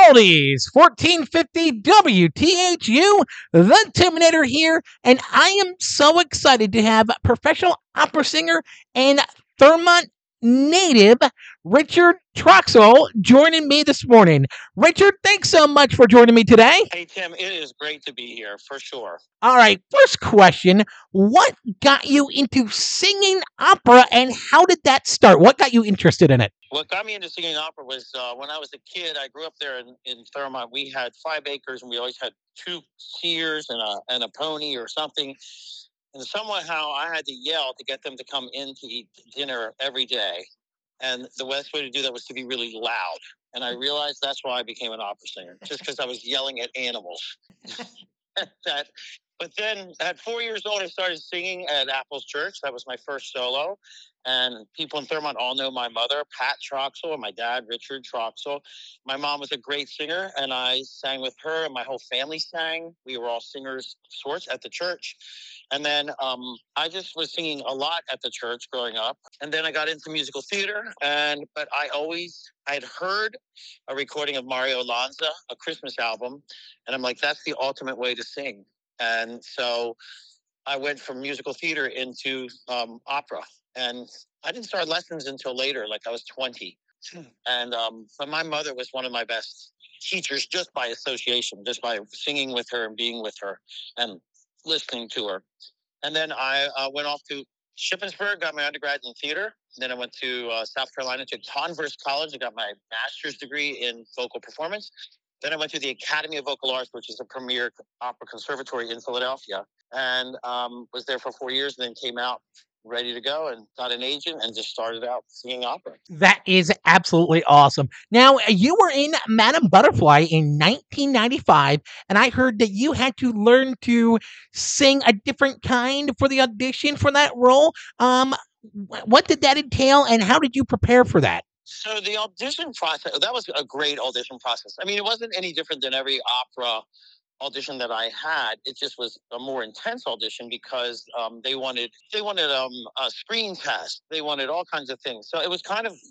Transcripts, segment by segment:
Oldies 1450 WTHU, the Terminator here, and I am so excited to have professional opera singer and Thurmont native Richard Troxell joining me this morning. Richard, thanks so much for joining me today. Hey, Tim, it is great to be here, for sure. All right, first question. What got you into singing opera and how did that start? What got you interested in it? What got me into singing opera was when I was a kid. I grew up there in Thurmont. We had 5 acres, and we always had 2 steers and a pony or something. And somehow I had to yell to get them to come in to eat dinner every day. And the best way to do that was to be really loud. And I realized that's why I became an opera singer, just because I was yelling at animals. But then at 4 years old, I started singing at Apples Church. That was my first solo. And people in Thurmont all know my mother, Pat Troxell, and my dad, Richard Troxell. My mom was a great singer, and I sang with her, and my whole family sang. We were all singers of sorts at the church. And then I just was singing a lot at the church growing up. And then I got into musical theater. But I had heard a recording of Mario Lanza, a Christmas album. And I'm like, that's the ultimate way to sing. And so I went from musical theater into opera. And I didn't start lessons until later, like I was 20. And but my mother was one of my best teachers just by association, just by singing with her and being with her and listening to her. And then I went off to Shippensburg, got my undergrad in theater. Then I went to South Carolina to Converse College. I got my master's degree in vocal performance. Then I went to the Academy of Vocal Arts, which is a premier opera conservatory in Philadelphia, and was there for 4 years, and then came out ready to go and got an agent and just started out singing opera. That is absolutely awesome. Now, you were in Madame Butterfly in 1995, and I heard that you had to learn to sing a different kind for the audition for that role. What did that entail, and how did you prepare for that? So the audition process, that was a great audition process. I mean, it wasn't any different than every opera audition that I had. It just was a more intense audition because they wanted a screen test. They wanted all kinds of things. So it was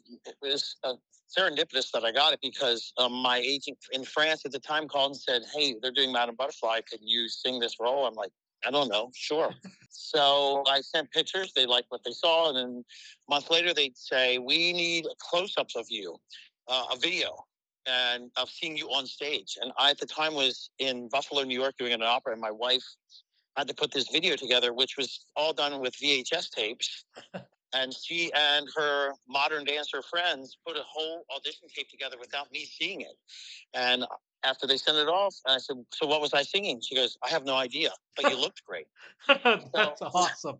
serendipitous that I got it because my agent in France at the time called and said, "Hey, they're doing Madame Butterfly. Could you sing this role?" I'm like, "I don't know, sure." So I sent pictures. They liked what they saw, and then a month later they'd say, "We need close-ups of you, a video." And of seeing you on stage. And I, at the time, was in Buffalo, New York, doing an opera, and my wife had to put this video together, which was all done with VHS tapes. And she and her modern dancer friends put a whole audition tape together without me seeing it. And after they sent it off, I said, "So what was I singing?" She goes, "I have no idea, but you looked great." That's awesome.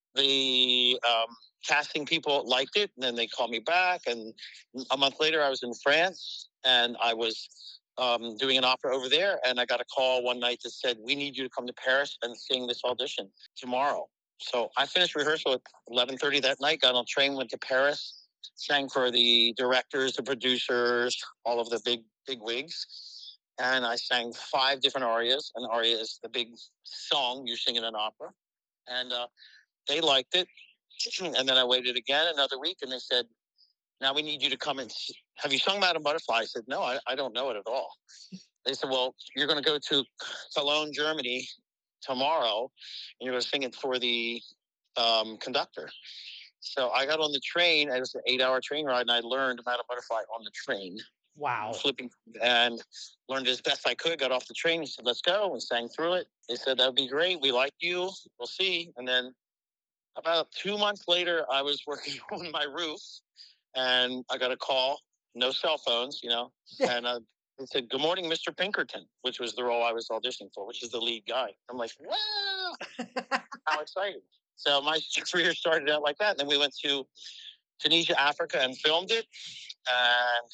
The casting people liked it, and then they called me back. And a month later, I was in France, and I was doing an opera over there. And I got a call one night that said, "We need you to come to Paris and sing this audition tomorrow." So I finished rehearsal at 11:30 that night, got on a train, went to Paris, sang for the directors, the producers, all of the big wigs. And I sang 5 different arias. An aria is the big song you sing in an opera. And they liked it. And then I waited again another week, and they said, "Now we need you to come and have you sung Madame Butterfly?" I said, "No, I don't know it at all." They said, "Well, you're going to go to Cologne, Germany tomorrow, and you're going to sing it for the conductor." So I got on the train. It was an 8-hour train ride, and I learned Madame Butterfly on the train. Wow. Flipping, and learned as best I could. Got off the train. He said, "Let's go," and sang through it. They said, "That would be great. We like you. We'll see." And then about 2 months later, I was working on my roof, and I got a call. No cell phones, and they said, "Good morning, Mr. Pinkerton," which was the role I was auditioning for, which is the lead guy. I'm like, "Wow, how exciting!" So my career started out like that. And then we went to Tunisia, Africa, and filmed it, and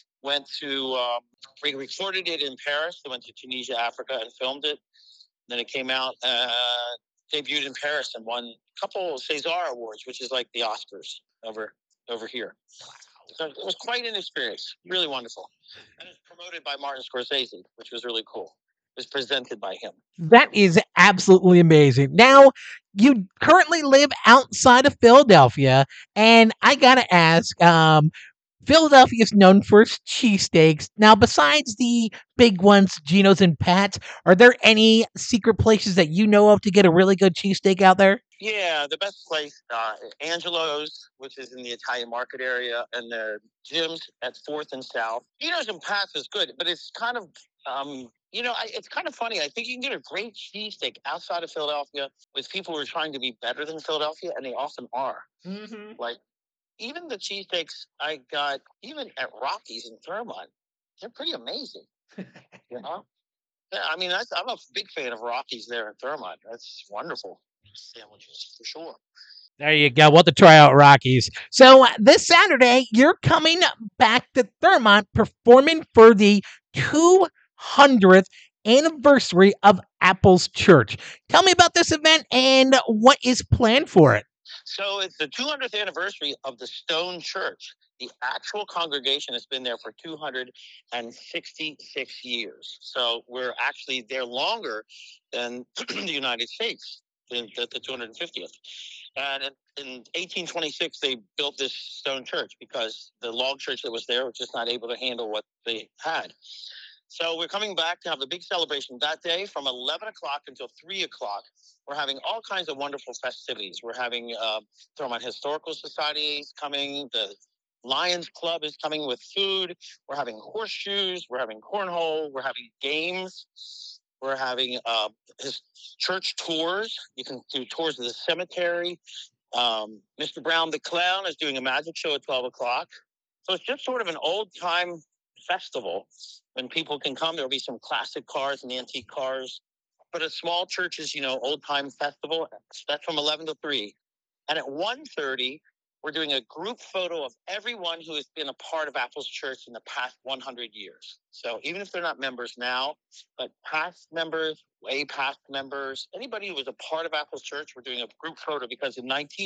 we recorded it in Paris. We went to Tunisia, Africa, and filmed it. Then it came out, debuted in Paris, and won a couple of César awards, which is like the Oscars over here. So it was quite an experience, really wonderful. And it's promoted by Martin Scorsese, which was really cool. It was presented by him. That is absolutely amazing. Now, you currently live outside of Philadelphia, and I gotta ask, Philadelphia is known for its cheesesteaks. Now, besides the big ones, Geno's and Pat's, are there any secret places that you know of to get a really good cheesesteak out there? Yeah, the best place, Angelo's, which is in the Italian market area, and the Jim's at 4th and South. Geno's and Pat's is good, but it's kind of, it's kind of funny. I think you can get a great cheesesteak outside of Philadelphia with people who are trying to be better than Philadelphia, and they often are. Mm-hmm. Like, even the cheesesteaks I got, even at Rocky's in Thurmont, they're pretty amazing. You know? Yeah, I mean, I'm a big fan of Rocky's there in Thurmont. That's wonderful sandwiches for sure. There you go. We'll have to try out Rockies. So this Saturday, you're coming back to Thurmont performing for the 200th anniversary of Apples Church. Tell me about this event and what is planned for it. So it's the 200th anniversary of the Stone Church. The actual congregation has been there for 266 years. So we're actually there longer than the United States, the 250th. And in 1826, they built this stone church because the log church that was there was just not able to handle what they had. So we're coming back to have a big celebration that day from 11 o'clock until 3 o'clock. We're having all kinds of wonderful festivities. We're having Thurmont Historical Society coming. The Lions Club is coming with food. We're having horseshoes. We're having cornhole. We're having games. We're having his church tours. You can do tours of the cemetery. Mr. Brown the Clown is doing a magic show at 12 o'clock. So it's just sort of an old-time festival. When people can come, there'll be some classic cars and antique cars. But a small church's, old-time festival, that's from 11 to 3. And at 1:30, we're doing a group photo of everyone who has been a part of Apples Church in the past 100 years. So even if they're not members now, but past members, way past members, anybody who was a part of Apples Church, we're doing a group photo because in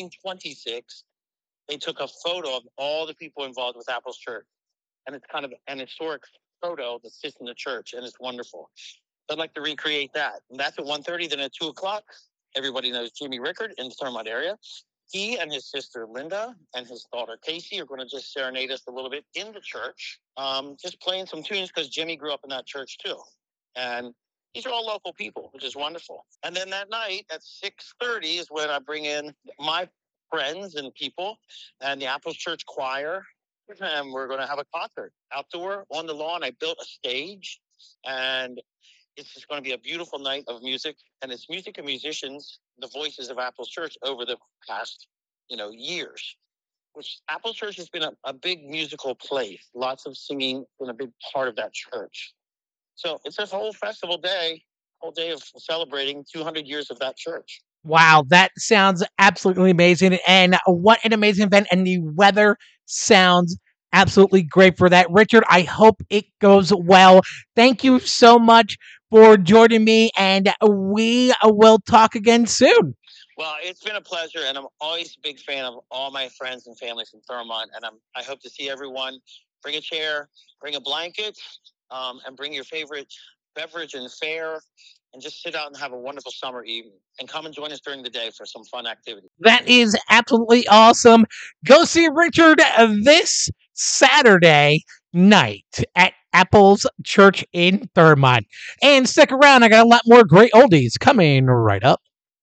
1926, they took a photo of all the people involved with Apples Church. And it's kind of an historic photo that sits in the church, and it's wonderful. I'd like to recreate that. And that's at 1:30. Then at 2 o'clock, everybody knows Jimmy Rickard in the Thurmont area. He and his sister Linda and his daughter Casey are going to just serenade us a little bit in the church, just playing some tunes because Jimmy grew up in that church too. And these are all local people, which is wonderful. And then that night at 6:30 is when I bring in my friends and people and the Apples Church Choir. And we're going to have a concert outdoor on the lawn. I built a stage, and it's just going to be a beautiful night of music. And it's music and musicians, the voices of Apples Church over the past, years. Which Apples Church has been a big musical place. Lots of singing, been a big part of that church. So it's a whole festival day, whole day of celebrating 200 years of that church. Wow, that sounds absolutely amazing. And what an amazing event. And the weather sounds absolutely great for that. Richard, I hope it goes well. Thank you so much for joining me, and we will talk again soon. Well, it's been a pleasure, and I'm always a big fan of all my friends and family from Thurmont, and I hope to see everyone. Bring a chair, bring a blanket, and bring your favorite beverage and fare, and just sit out and have a wonderful summer evening. And come and join us during the day for some fun activities. That is absolutely awesome. Go see Richard this Saturday night at Apples Church in Thurmont. And stick around, I got a lot more great oldies coming right up.